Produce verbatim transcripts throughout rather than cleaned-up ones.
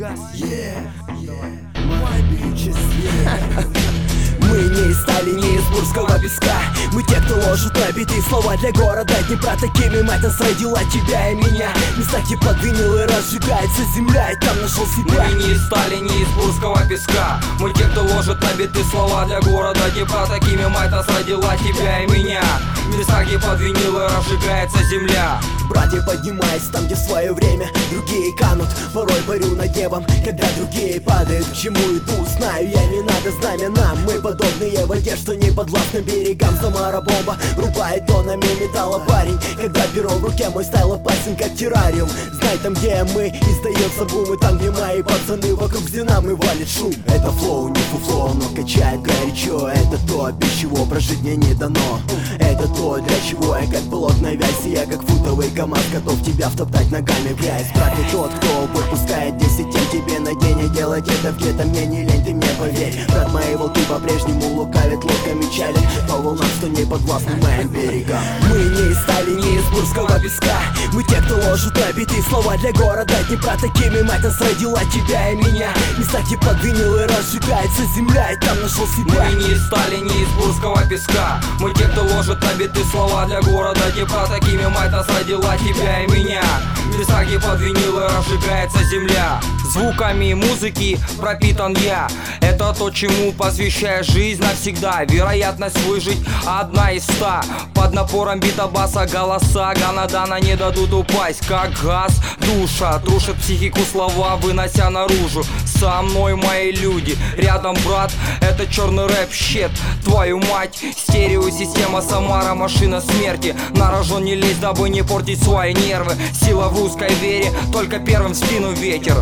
Yeah, yeah, my bitches, yeah. Мы не из стали, не из бурского песка. Мы те, кто ложит на биты слова для города Днепра. Такими мать нас родила тебя и меня. Места типа винил и разжигается земля, и там нашел себя. Мы не из стали, не из бурского песка. Мы те, кто ложит на биты слова для города Днепра. Такими мать нас родила тебя и меня. В местах, где под винил и разжигается земля. Братья, поднимаясь там, где в свое время другие канут. Порой парю над небом, когда другие падают. К чему иду, знаю я, не надо знамя нам. Мы подобные воде, что не подвластны берегам. Самара бомба рубает тоннами металла парень. Когда перо в руке, мой стайл опасен, как террариум. Знай, там где мы, издается бум. И там, где мои пацаны, вокруг где нам и валит шум. Это флоу, не фуфло, но качает горячо. Это то, без чего прожить мне не дано. Это то, для чего я как плотная вязь. Я как футовый КамАЗ, готов тебя втоптать ногами в грязь. Брат, ты тот, кто выпускает десять тем тебе на день. И делать это где-то мне не лень, ты мне поверь. Брат, мои волки по-прежнему лукавят, лодками чалят по волнам, что не подвластны моим берегам. Мы не из стали, не из бурского песка. Мы те, кто ложит на биты слова для города Днепра. Такими мать нас родила тебя и меня. Места типа винил и разжигается земля, и там нашел себя. Мы не из стали, не из бурского песка. Мы те, кто ложит на биты слова для города Днепра. Такими мать нас родила тебя и меня. В местах, где под винил и разжигается земля. Звуками музыки пропитан я. Это то, чему посвящаешь жизнь навсегда. Вероятность выжить одна из ста. Под напором бита баса голоса Ганадана не дадут упасть, как газ. Душа трушит психику слова, вынося наружу. Со мной мои люди, рядом брат. Это черный рэп, щет, твою мать. Стереосистема Самара, машина смерти. На рожон не лезь, дабы не портить свои нервы. Сила в русской вере, только первым в спину ветер.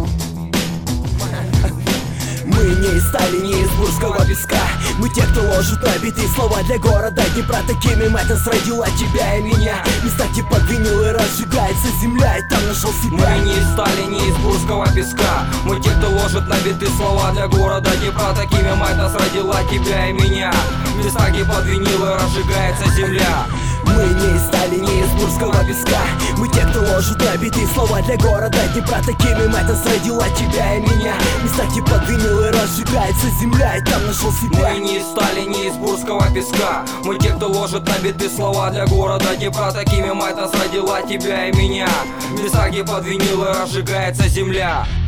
Мы не из стали, не из бурского песка. Мы те, кто ложит на биты слова для города Днепра. Такими мать нас родила тебя и меня. Места типа винил и разжигается земля, и там нашел себя. Мы не из стали, не из бурского песка. Мы те, кто ложит на биты слова для города Днепра. Такими мать нас родила тебя и меня. В местах, где под винил и разжигается земля. Мы не из стали, не из бурского песка. Мы те, кто ложит на биты слова для города Днепра. Такими мать нас родила тебя и меня. Места типа винил и разжигается земля, и там нашел себя. Мы не из стали, не из бурского песка. Мы те, кто ложит на биты слова для города Днепра. Такими мать нас родила тебя и меня. В местах, где под винил и разжигается земля.